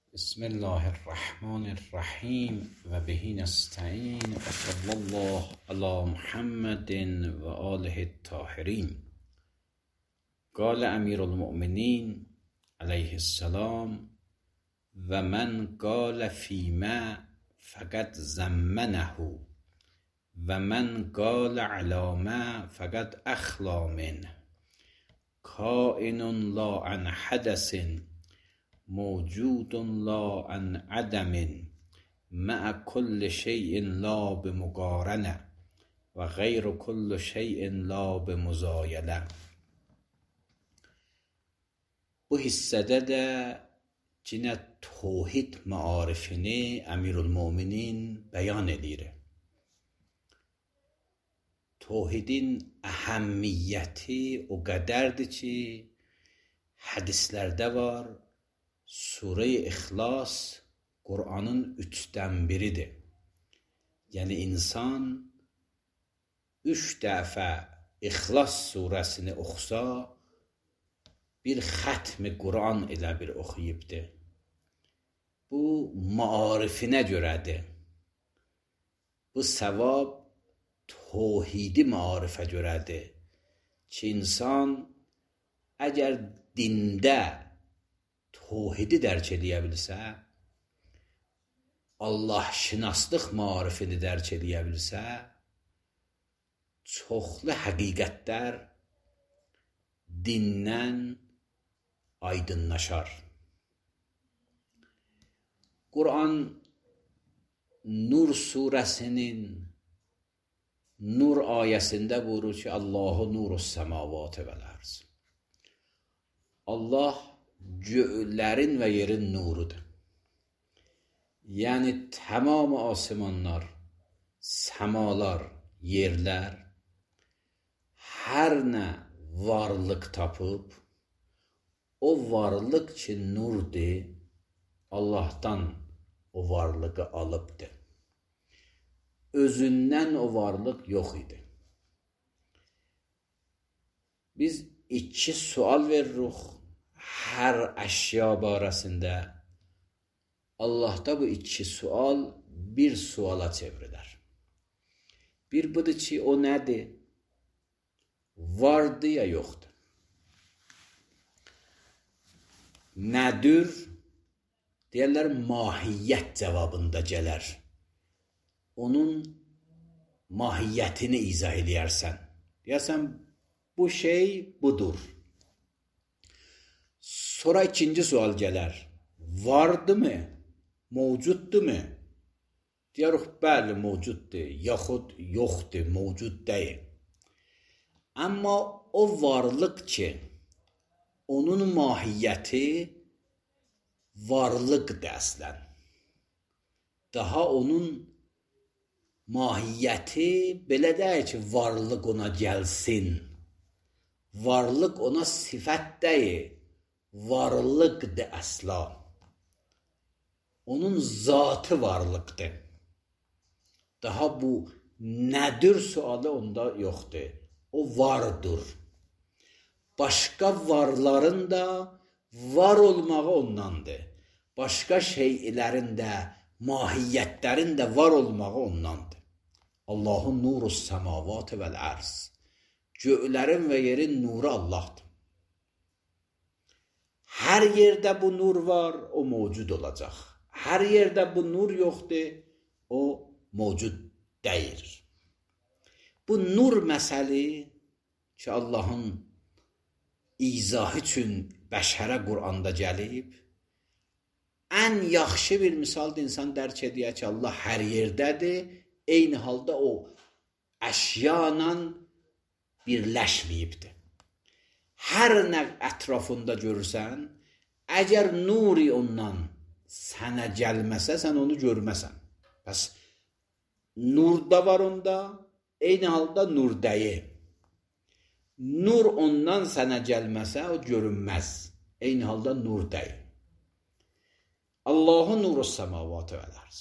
بسم الله الرحمن الرحیم و به نستعین و صلی الله علی محمد و آله الطاهرین. قال امیر المؤمنین علیه السلام: و من قال فیما فقد زمنه و من قال علی ما فقد اخلا منه کائن لا عن حدث موجود لا عن عدم مع كل شيء لا بمقارنه و غیر كل شيء لا بمزایله. Bu hissədə də cinə tövhid maarifini Əmirülmöminin bəyan edir. Tövhidin əhəmmiyyəti o qədərdir ki, hədislərdə var. Sure-i İxlas Qur'anın 1/3-dir. Yəni insan 3 dəfə İxlas surəsini oxusa, bir xətmi Qur'an elə bir oxuyubdur. Bu maarifinə görədir. Bu savab tövhidi maarifə görədir ki, insan əgər dində tövhidi dərk edə bilsə, Allah şinaslıq maarifini dərk edə bilsə, çoxlu həqiqətlər dindən aydınlaşar. Qur'an Nur surəsinin Nur ayəsində buyurur ki, Allahu nurus səmavatı vəl arz. Allah göylərin və yerin nurudur. Yəni tamam asimanlar, səmalar, yerlər hər nə varlıq tapıb, o varlıq ki nurdur, Allahdan o varlığı alıbdır. Özündən o varlıq yox idi. Biz 2 sual veririk hər əşya barəsində. Allahda bu 2 sual bir suala çevrilər. Bir budur ki, o nədir? Vardır ya yoxdur? Nədir? Deyərlər, mahiyyət cavabında gələr. Onun mahiyyətini izah edərsən. Deyərsən, bu şey budur. Sonra 2-ci sual gələr. Vardı mı? Mövcuddur mu? Deyərik, bəli, mövcuddur. Yaxud yoxdur, mövcud deyil. Amma o varlıq ki, onun mahiyyəti varlıqdır əslən. Daha onun mahiyyəti belə deyil ki, varlıq ona gəlsin. Varlıq ona sifət deyil. Varlıqdır əsla. Onun zatı varlıqdır. Daha bu nədir sualı onda yoxdur. O vardır. Başqa varların da var olmağı ondandır. Başqa şeylərin də, mahiyyətlərin də var olmağı ondandır. Allahun nurus səmavatı vəl arz. Göylərin və yerin nuru Allahdır. Hər yerdə bu nur var, o mövcud olacaq. Hər yerdə bu nur yoxdur, o mövcud deyil. Bu nur məsəli ki, Allahın izahı üçün bəşərə Qur'anda gəlib, ən yaxşı bir misaldır insan dərk edir ki, Allah hər yerdədir, eyni halda o əşyayla birləşməyibdir. Hər nə ətrafında görürsən, əgər nuri ondan sənə gəlməsə, sən onu görməsən. Bəs nur da var onda, eyni halda nur deyil. Nur ondan sənə gəlməsə, o görünməz. Eyni halda nur deyil. Allahu nurus səmavatı vəl arz.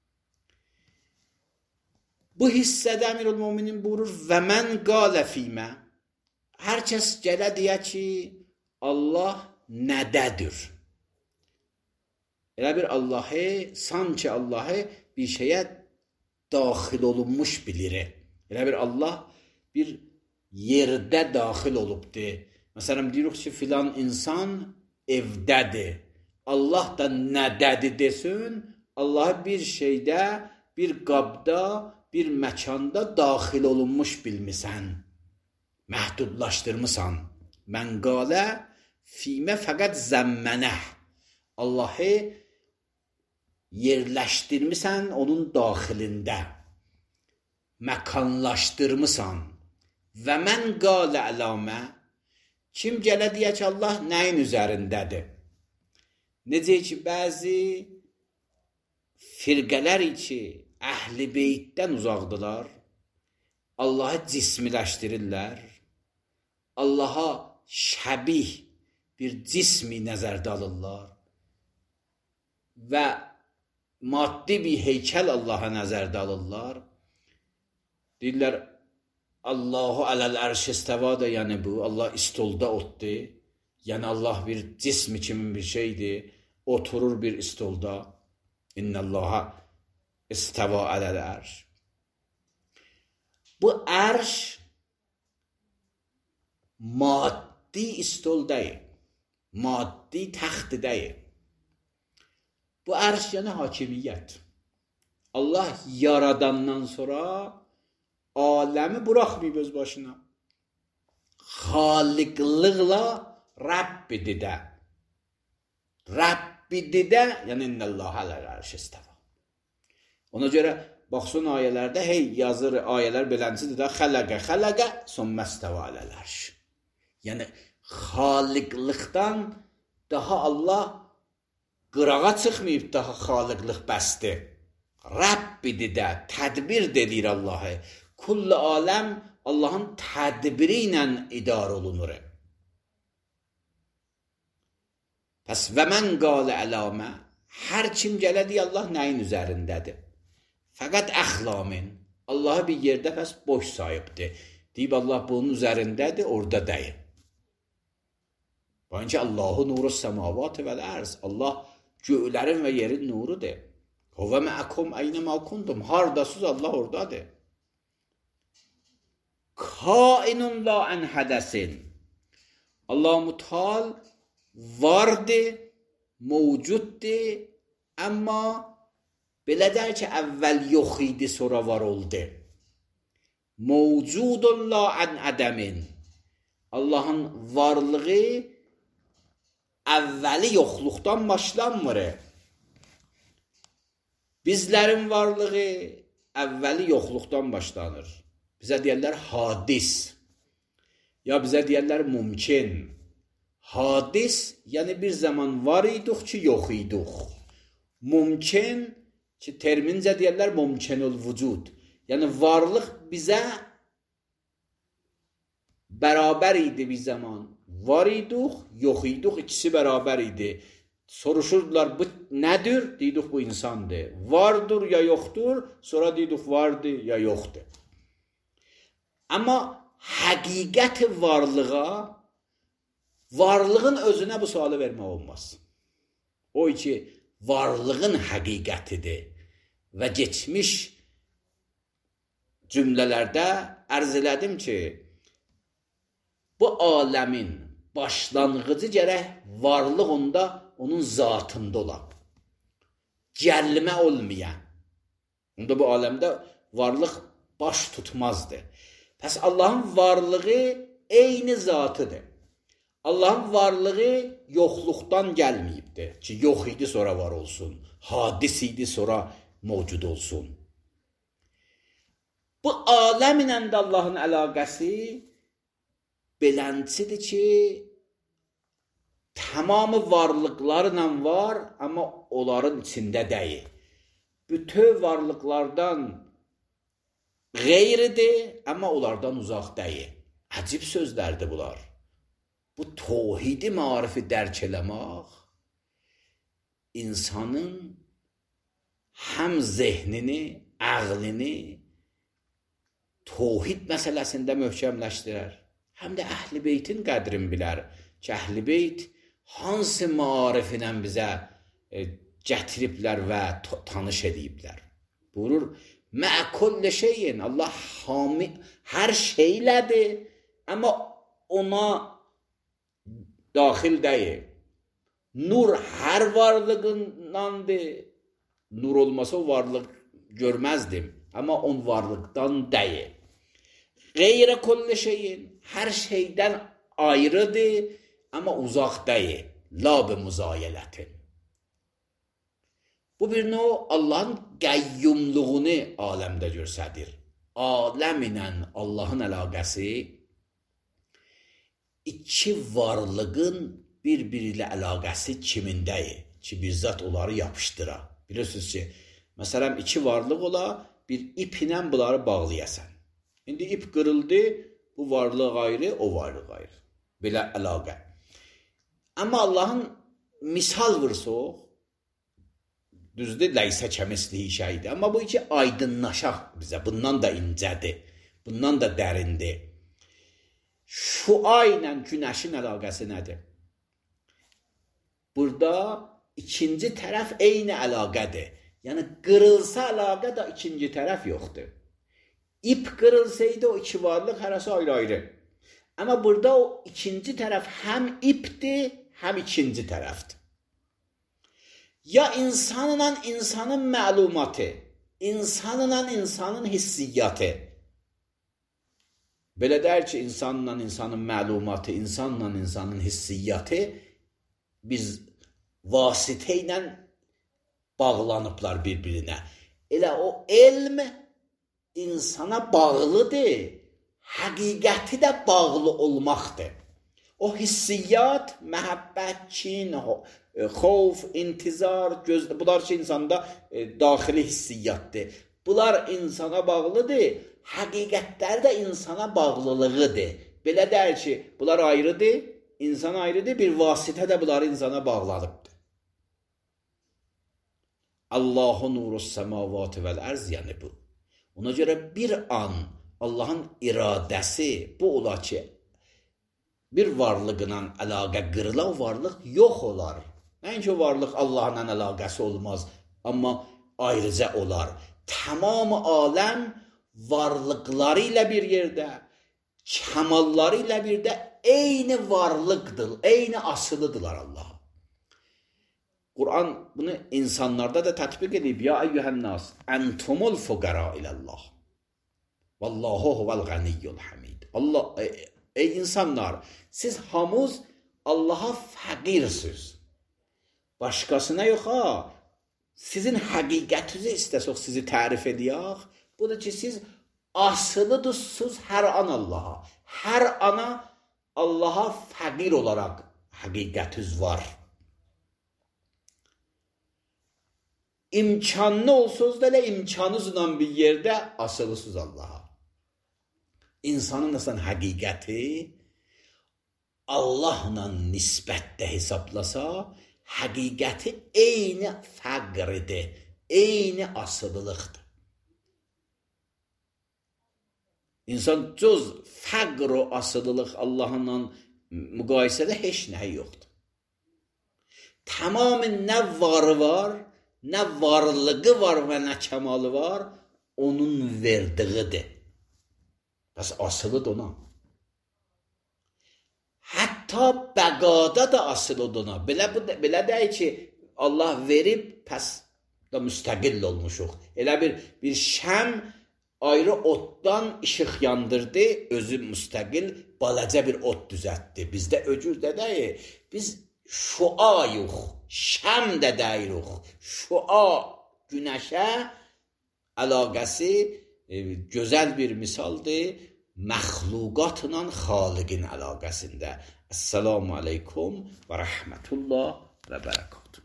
Bu hissədə Əmirülmöminin buyurur, və mən qalə fīmə. Hər kəs gələ deyə ki, Allah nədədir? Elə bir Allahı, sanki Allahı bir şeyə daxil olunmuş bilir. Elə bir Allah bir yerdə daxil olubdur. Məsələn, deyirik ki, filan insan evdədir. Allah da nədədir desin, Allahı bir şeydə, bir qabda, bir məkanda daxil olunmuş bilmisən. Məhdudlaşdırmısan. Mən qalə fimə fəqət zəmmənə. Allahı yerləşdirmisən onun daxilində. Məkanlaşdırmısan. Və mən qalə əlamə. Kim gələ deyə ki, Allah nəyin üzərindədir? Necə ki, bəzi firqələr ki, əhl-i beytdən uzaqdılar, Allahı cismiləşdirirlər, Allaha şəbih bir cismi nəzərdə alırlar və maddi bir heykəl Allaha nəzərdə alırlar. Deyirlər, Allahu aləl ərş istəva da, yəni bu, Allah istolda otdur. Yəni Allah bir cismi kimin bir şeydir, oturur bir istolda. İnnəllaha istəva aləl ərş. Bu ərş maddi istol deyil, maddi təxt deyil. Bu ərş yəni hakimiyyət. Allah yaradandan sonra aləmi buraxmayıb öz başına. Xaliqlıqla Rəbbidir də. Rəbbidir də, yəni innəllaha aləl ərş istəva. Ona görə baxsın ayələrdə, hey yazır ayələr beləncədir də, xələqə, sümmə istəva aləl ərş. Yəni xaliqlıqdan daha Allah qırağa çıxmayıb, daha xaliqlıq bəsdir. Rəbbidir də, tədbir deyir Allahı. Kullu aləm Allahın tədbiri ilə idarə olunur. Pəs və mən qalə əlamə, hər kim gələ deyə Allah nəyin üzərindədir? Fəqət əxlamin, Allahı bir yerdə pəs boş sayıbdır. Deyib Allah bunun üzərindədir, orada deyil. Bence Allahu nuru səmavatı vəl ərz. Allah göylərin və yerin nurudur. Huvə məəkum əynə məkuntum. Hardasız Allah oradadır. Kainun la ən hədəsin. Allah mutal vardır, mevcuddur, amma belə der ki, əvvəl yox idi, sonra var oldu. Mevcudun la ən ədəmin. Allahın varlığı əvvəli yoxluqdan başlanmır. Bizlərin varlığı əvvəli yoxluqdan başlanır. Bizə deyərlər hadis. Ya bizə deyərlər mümkün. Hadis, yəni bir zaman var idik ki, yox idik. Mümkün, ki termincə deyərlər mümkünül vücud. Yəni varlıq bizə bərabər idi bir zaman. Var idik, yox idik, ikisi bərabər idi. Soruşurdular, bu nədir? Deyidik, bu insandır. Vardır ya yoxdur, sonra deyidik, vardır ya yoxdur. Amma həqiqət varlığa, varlığın özünə bu sualı vermək olmaz. O ki, varlığın həqiqətidir və geçmiş cümlələrdə ərz elədim ki, bu aləmin başlanğıcı gərək varlıq onda onun zatında olan. Gəlmə olmayan. Onda bu aləmdə varlıq baş tutmazdı. Pəs Allahın varlığı eyni zatıdır. Allahın varlığı yoxluqdan gəlməyibdir. Ki, yox idi, sonra var olsun. Hadis idi, sonra mövcud olsun. Bu aləmlə də Allahın əlaqəsi beləncidir ki, tamamı varlıqlarla var, amma onların içində deyil. Bütün varlıqlardan qeyridir, amma onlardan uzaq deyil. Əcib sözlərdir bunlar. Bu tevhidi marifi dərk eləmək insanın həm zehnini, əqlini tevhid məsələsində möhkəmləşdirər. Həm də əhl-i beytin qədrini bilər ki, əhl-i beyt hansı mariflə bizə gətiriblər və tanış ediblər. Buyurur, mə kulli şeyin, Allah hami hər şeylədir, amma ona daxil deyil. Nur hər varlığındandır. Nur olmasa o varlıq görməzdim, amma on varlıqdan deyil. Qeyrə kulli şeyin, hər şeydən ayrıdır, amma uzaq deyil. La bi müzayilətin. Bu bir növ Allahın qəyyumluğunu aləmdə göstərir. Aləm ilə Allahın əlaqəsi iki varlığın bir-biri ilə əlaqəsi kimindədir ki, bir zat onları yapışdıra. Bilirsiniz ki, məsələn, iki varlıq ola, bir ip ilə bunları bağlayasan. İndi ip qırıldı, bu varlıq ayrı, o varlıq ayrı. Belə əlaqə. Amma Allahın misal vursuq, düzdür, ləysə kəmisliyi şeydir. Amma bu iki aydınlaşaq bizə. Bundan da incədir, bundan da dərindir. Şua ilə günəşin əlaqəsi nədir? Burada ikinci tərəf eyni əlaqədir. Yəni, qırılsa əlaqə da ikinci tərəf yoxdur. İp qırılsaydı o iki varlıq hərəsi ayrı-ayrı. Amma burada o ikinci tərəf həm ipdir, həm ikinci tərəfdir. Ya insanla insanın məlumatı, insanla insanın hissiyyatı. Belə deyir ki, insanla insanın məlumatı, insanla insanın hissiyyatı biz vasitə ilə bağlanıblar bir-birinə. Elə o elm insana bağlıdır, həqiqəti də bağlı olmaqdır. O hissiyyat, məhəbbət, kin, xof, intizar, bunlar ki, insanda daxili hissiyyatdır. Bunlar insana bağlıdır, həqiqətləri də insana bağlılığıdır. Belə deyir ki, bunlar ayrıdır, insan ayrıdır, bir vasitə də bunları insana bağlanıbdır. Allahu nurus semavati vel arz, yəni bu. Ona görə bir an Allahın iradəsi bu ola ki, bir varlığla əlaqə qırıla, o varlıq yox olar. Nəinki o varlıq Allahla əlaqəsi olmaz, amma ayrıca olar. Tamam aləm varlıqları ilə bir yerdə, kəmalları ilə bir də eyni varlıqdır, eyni asılıdırlar Allah'a. Qur'an bunu insanlarda da tətbiq edib. Ya eyyuhənnas, entumul fuqara ilallah. Vallahu huvel ganiyyul hamid. Allah, ey insanlar, siz hamuz Allah'a fəqirsiniz. Başqasına yox ha. Sizin həqiqətinizi istəsək sizi tərif edək. Budur ki, siz asılıdırsınız hər an Allah'a. Hər ana Allah'a fəqir olaraq həqiqətiniz var. İmkanlı olsunuz da elə imkanınızla bir yerdə asılısınız Allah'a. İnsanın aslında həqiqəti Allahla nisbətdə hesablasa, həqiqəti eyni fəqridir, eyni asılılıqdır. İnsan cüz fəqr o asılılıq Allahla müqayisədə heç nəyi yoxdur. Tamamən nə varı var, nə varlığı var və nə kəmalı var, onun verdiğidir. Bəs asılıdır ona. Hətta bəqada da asılıdır ona. Belə deyil ki, Allah verib, pəs da müstəqil olmuşuq. Elə bir şəm ayrı otdan işıq yandırdı, özü müstəqil, balaca bir ot düzətdi. Bizdə öcüzdə deyil. Biz şua yox, şəm də deyirik. Şua günəşə əlaqəsi gözəl bir misaldır məxluqatla xaliqin əlaqəsində. Esselamu aleykum və rəhmətullah və bərəkatuhu.